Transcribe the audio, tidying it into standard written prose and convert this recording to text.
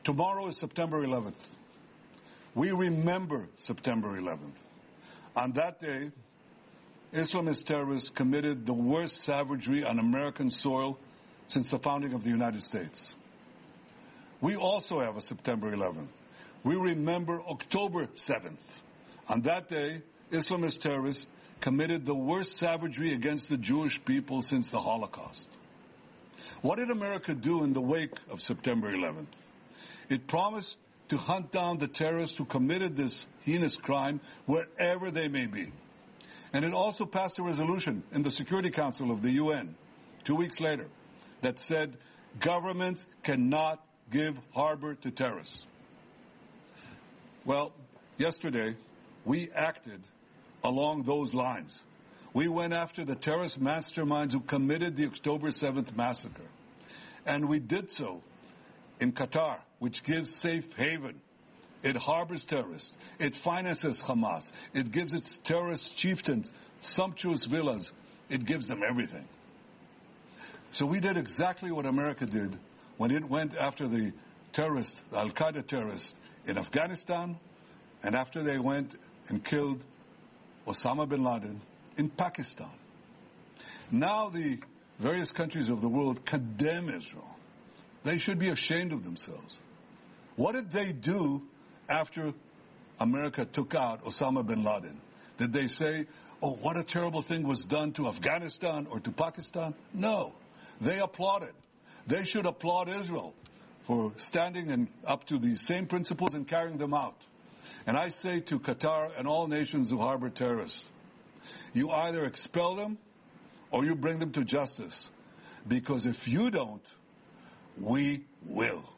Tomorrow is September 11th. We remember September 11th. On that day, Islamist terrorists committed the worst savagery on American soil since the founding of the United States. We also have a September 11th. We remember October 7th. On that day, Islamist terrorists committed the worst savagery against the Jewish people since the Holocaust. What did America do in the wake of September 11th? It promised to hunt down the terrorists who committed this heinous crime wherever they may be. And it also passed a resolution in the Security Council of the UN 2 weeks later that said governments cannot give harbor to terrorists. Well, yesterday we acted along those lines. We went after the terrorist masterminds who committed the October 7th massacre. And we did so in Qatar, which gives safe haven. It harbors terrorists. It finances Hamas. It gives its terrorist chieftains sumptuous villas. It gives them everything. So we did exactly what America did when it went after the terrorists, the Al-Qaeda terrorists in Afghanistan, and after they went and killed Osama bin Laden in Pakistan. Now the various countries of the world condemn Israel. They should be ashamed of themselves. What did they do after America took out Osama bin Laden? Did they say, oh, what a terrible thing was done to Afghanistan or to Pakistan? No. They applauded. They should applaud Israel for standing and up to these same principles and carrying them out. And I say to Qatar and all nations who harbor terrorists, you either expel them or you bring them to justice. Because if you don't, we will.